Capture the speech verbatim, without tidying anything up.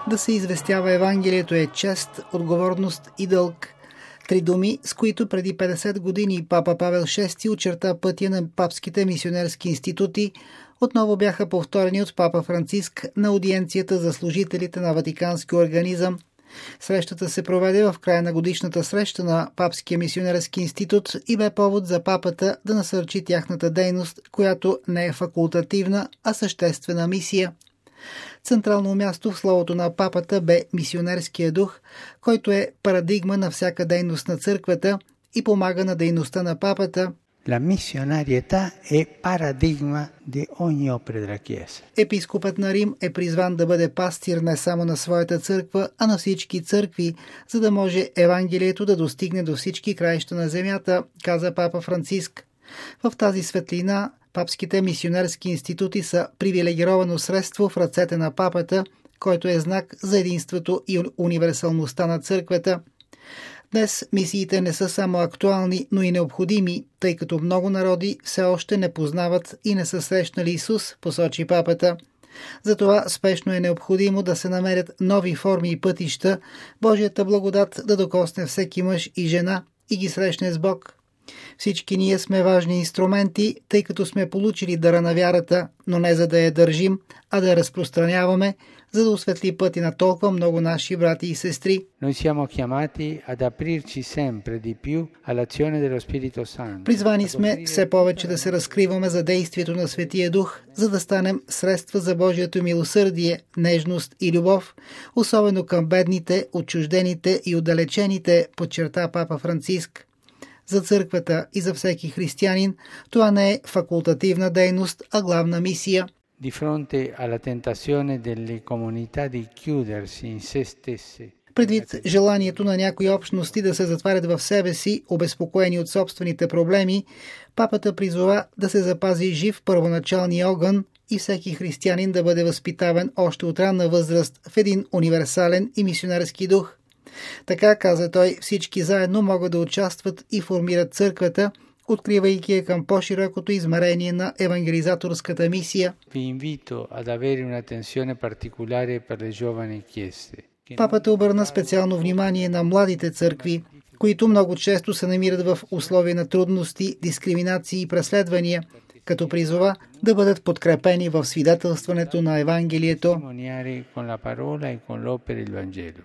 Да се известява Евангелието е чест, отговорност и дълг. Три думи, с които преди петдесет години папа Павел шести очерта пътя на папските мисионерски институти, отново бяха повторени от папа Франциск на аудиенцията за служителите на Ватикански организъм. Срещата се проведе в края на годишната среща на Папския мисионерски институт и бе повод за папата да насърчи тяхната дейност, която не е факултативна, а съществена мисия. Централно място в словото на папата бе мисионерския дух, който е парадигма на всяка дейност на църквата и помага на дейността на папата. La missionarietà è paradigma di ogni opera della Chiesa. Епископът на Рим е призван да бъде пастир не само на своята църква, а на всички църкви, за да може Евангелието да достигне до всички краища на земята, каза папа Франциск. В тази светлина папските мисионерски институти са привилегировано средство в ръцете на папата, който е знак за единството и универсалността на църквата. Днес мисиите не са само актуални, но и необходими, тъй като много народи все още не познават и не са срещнали Исус, посочи папата. Затова спешно е необходимо да се намерят нови форми и пътища, Божията благодат да докосне всеки мъж и жена и ги срещне с Бог. Всички ние сме важни инструменти, тъй като сме получили дара на вярата, но не за да я държим, а да я разпространяваме, за да осветли пъти на толкова много наши брати и сестри. Призвани сме все повече да се разкриваме за действието на Светия Дух, за да станем средства за Божието милосърдие, нежност и любов, особено към бедните, отчуждените и отдалечените, подчерта папа Франциск. За църквата и за всеки християнин това не е факултативна дейност, а главна мисия. Di fronte alla tentazione delle comunità di chiudersi in se stesse. Предвид желанието на някои общности да се затварят в себе си, обезпокоени от собствените проблеми, папата призова да се запази жив първоначалния огън и всеки християнин да бъде възпитаван още от ранна възраст в един универсален и мисионерски дух. Така, каза той, всички заедно могат да участват и формират църквата, откривайки я към по-широкото измерение на евангелизаторската мисия. Папата обърна специално внимание на младите църкви, които много често се намират в условия на трудности, дискриминации и преследвания, като призова да бъдат подкрепени в свидетелстването на Евангелието.